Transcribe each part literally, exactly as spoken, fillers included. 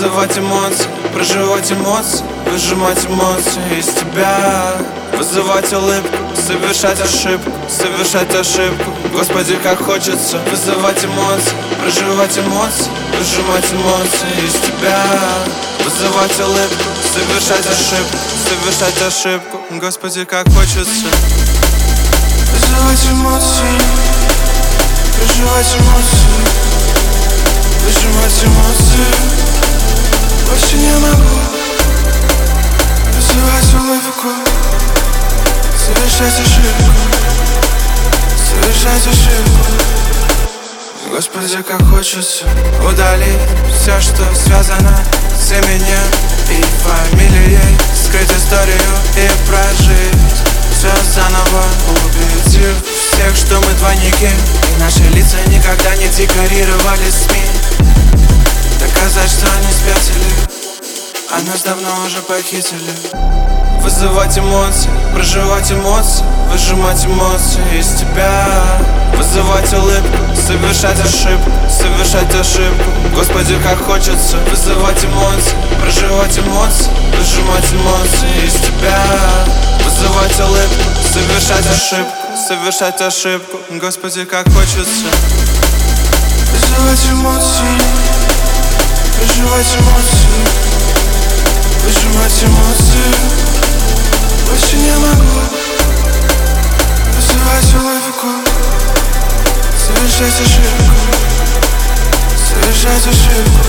Вызывать эмоции, проживать эмоции, выжимать эмоции из тебя. Вызывать улыбку, совершать ошибку, совершать ошибку. Господи, как хочется вызывать эмоции, проживать эмоции, выжимать эмоции из тебя. Вызывать улыбку, совершать ошибку, совершать ошибку. Господи, как хочется вызывать эмоции, проживать эмоции, выжимать эмоции. Больше не могу вызывать улыбку, совершать ошибку, совершать ошибку. Господи, как хочется удалить все, что связано с именем и фамилией, скрыть историю и прожить все заново, убедив всех, что мы двойники, и наши лица никогда не декорировали СМИ. Доказать, что они спятили, а нас давно уже похитили. Вызывать эмоции, проживать эмоции, выжимать эмоции из тебя. Вызывать улыбку, совершать ошибку, совершать ошибку. Господи, как хочется вызывать эмоции, проживать эмоции, выжимать эмоции из тебя. Вызывать улыбку, совершать ошибку, совершать ошибку. Господи, как хочется вызывать эмоции, проживать эмоции, выжимать эмоции. Больше не могу вызывать улыбку, совершать ошибку, совершать ошибку.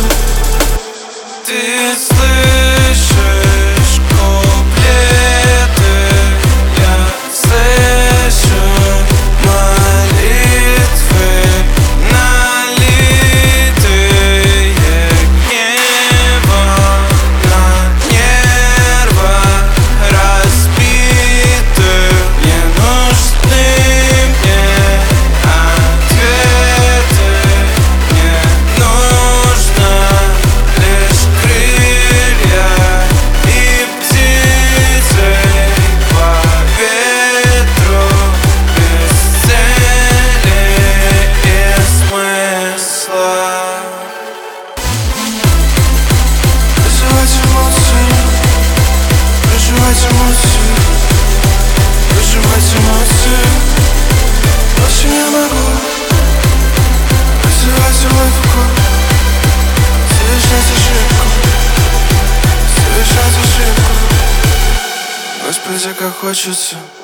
Ты слышишь куплеты, я слышу молитвы, налитые гневом на нервах разбитых. Не нужны мне ответы, мне нужно лишь крылья и птицы по ветру, без цели и смысла. Вызывать эмоции, проживать эмоции, выжимать эмоции. Больше не могу вызывать улыбку, совершать ошибку, совершать ошибку. Господи, как хочется